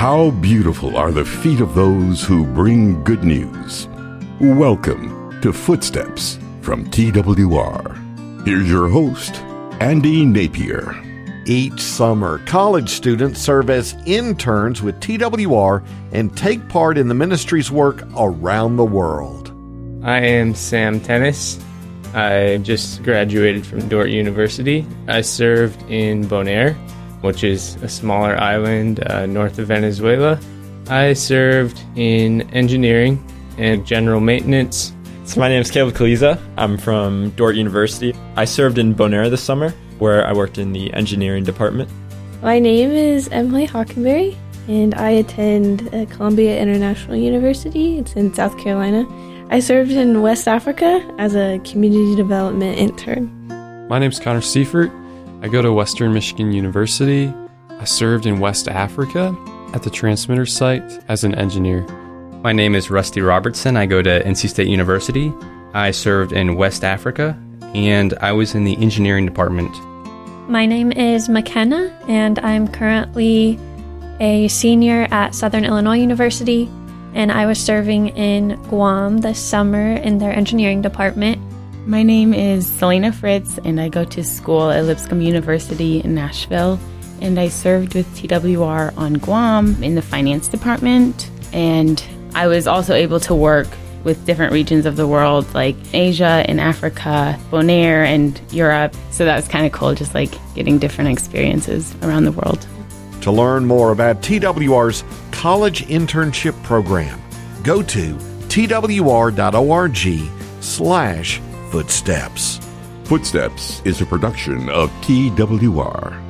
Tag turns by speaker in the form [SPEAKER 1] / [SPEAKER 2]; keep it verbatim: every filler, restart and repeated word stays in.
[SPEAKER 1] How beautiful are the feet of those who bring good news. Welcome to Footsteps from T W R. Here's your host, Andy Napier.
[SPEAKER 2] Each summer, college students serve as interns with T W R and take part in the ministry's work around the world.
[SPEAKER 3] I am Sam Tennis. I just graduated from Dordt University. I served in Bonaire, which is a smaller island uh, north of Venezuela. I served in engineering and general maintenance.
[SPEAKER 4] So my name is Caleb Kaliza. I'm from Dordt University. I served in Bonaire this summer, where I worked in the engineering department.
[SPEAKER 5] My name is Emily Hockenberry, and I attend uh, Columbia International University. It's in South Carolina. I served in West Africa as a community development intern.
[SPEAKER 6] My name's Connor Seifert. I go to Western Michigan University. I served in West Africa at the transmitter site as an engineer.
[SPEAKER 7] My name is Rusty Robertson. I go to N C State University. I served in West Africa, and I was in the engineering department.
[SPEAKER 8] My name is McKenna, and I'm currently a senior at Southern Illinois University, and I was serving in Guam this summer in their engineering department.
[SPEAKER 9] My name is Selena Fritz, and I go to school at Lipscomb University in Nashville, and I served with T W R on Guam in the finance department, and I was also able to work with different regions of the world, like Asia and Africa, Bonaire and Europe. So that was kind of cool, just like getting different experiences around the world.
[SPEAKER 2] To learn more about T W R's college internship program, go to twr.org slash footsteps.
[SPEAKER 1] Footsteps is a production of T W R.